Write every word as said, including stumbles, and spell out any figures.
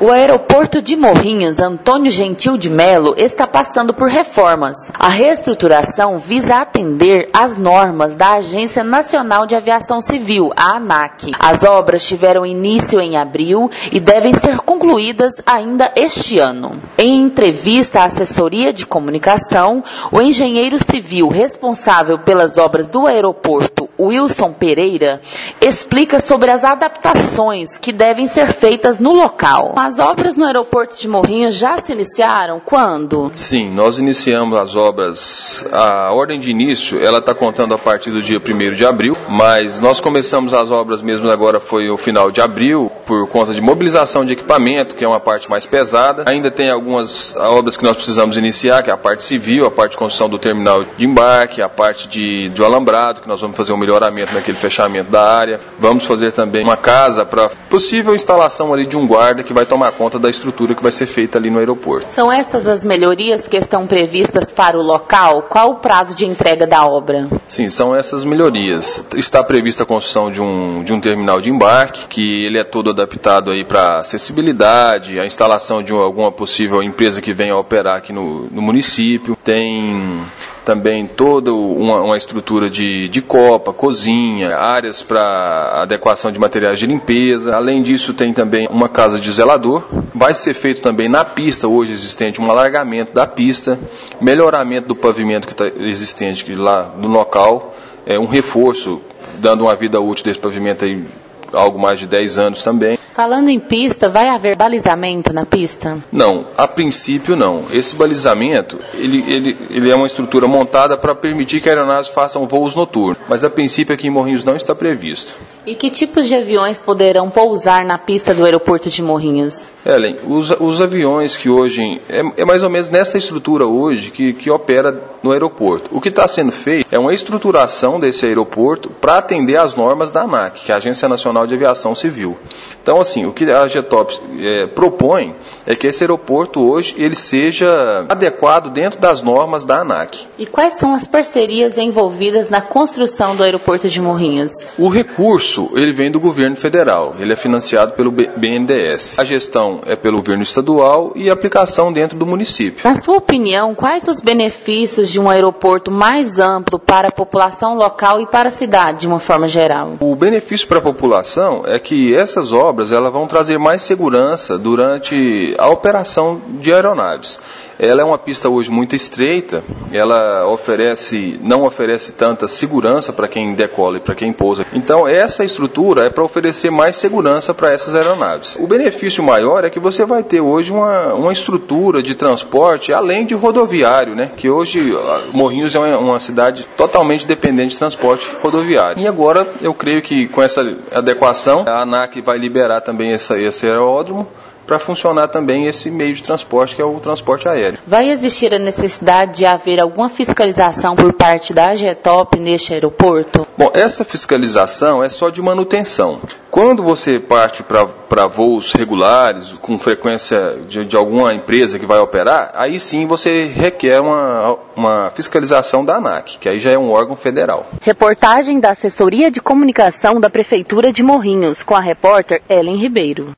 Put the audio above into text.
O aeroporto de Morrinhos Antônio Gentil de Melo está passando por reformas. A reestruturação visa atender às normas da Agência Nacional de Aviação Civil, a ANAC. As obras tiveram início em abril e devem ser concluídas ainda este ano. Em entrevista à assessoria de comunicação, o engenheiro civil responsável pelas obras do aeroporto, Wilson Pereira, explica sobre as adaptações que devem ser feitas no local. As obras no aeroporto de Morrinhos já se iniciaram? Quando? Sim, nós iniciamos as obras, a ordem de início, ela está contando a partir do dia primeiro de abril, mas nós começamos as obras mesmo agora, foi o final de abril, por conta de mobilização de equipamento, que é uma parte mais pesada. Ainda tem algumas obras que nós precisamos iniciar, que é a parte civil, a parte de construção do terminal de embarque, a parte de, do alambrado, que nós vamos fazer um melhoramento naquele fechamento da área. Vamos fazer também uma casa para possível instalação ali de um guarda que vai tomar conta da estrutura que vai ser feita ali no aeroporto. São estas as melhorias que estão previstas para o local? Qual o prazo de entrega da obra? Sim, são essas melhorias. Está prevista a construção de um, de um terminal de embarque, que ele é todo adaptado aí para acessibilidade, a instalação de alguma possível empresa que venha a operar aqui no, no município. Tem também toda uma, uma estrutura de, de copa, cozinha, áreas para adequação de materiais de limpeza. Além disso, tem também uma casa de zelador. Vai ser feito também na pista hoje existente um alargamento da pista, melhoramento do pavimento que está existente lá no local, é, um reforço, dando uma vida útil desse pavimento aí, algo mais de dez anos também. Falando em pista, vai haver balizamento na pista? Não, a princípio não. Esse balizamento, ele, ele, ele é uma estrutura montada para permitir que aeronaves façam voos noturnos, mas a princípio aqui em Morrinhos não está previsto. E que tipos de aviões poderão pousar na pista do aeroporto de Morrinhos? Ellen, os, os aviões que hoje, é, é mais ou menos nessa estrutura hoje que, que opera no aeroporto. O que está sendo feito é uma estruturação desse aeroporto para atender às normas da ANAC, que é a Agência Nacional de Aviação Civil. Então, assim, o que a Getop é, propõe é que esse aeroporto hoje ele seja adequado dentro das normas da ANAC. E quais são as parcerias envolvidas na construção do aeroporto de Morrinhos? O recurso, ele vem do governo federal, ele é financiado pelo B N D E S. A gestão é pelo governo estadual e a aplicação dentro do município. Na sua opinião, quais os benefícios de um aeroporto mais amplo para a população local e para a cidade, de uma forma geral? O benefício para a população é que essas obras elas vão trazer mais segurança durante a operação de aeronaves. Ela é uma pista hoje muito estreita, ela oferece, não oferece tanta segurança para quem decola e para quem pousa. Então, essa estrutura é para oferecer mais segurança para essas aeronaves. O benefício maior é que você vai ter hoje uma, uma estrutura de transporte além de rodoviário, né? Que hoje Morrinhos é uma, uma cidade totalmente dependente de transporte rodoviário. E agora, eu creio que com essa adequação, a ANAC vai liberar também essa, esse aeródromo para funcionar também esse meio de transporte, que é o transporte aéreo. Vai existir a necessidade de haver alguma fiscalização por parte da Getop neste aeroporto? Bom, essa fiscalização é só de manutenção. Quando você parte para voos regulares, com frequência de, de alguma empresa que vai operar, aí sim você requer uma, uma fiscalização da ANAC, que aí já é um órgão federal. Reportagem da Assessoria de Comunicação da Prefeitura de Morrinhos, com a repórter Ellen Ribeiro.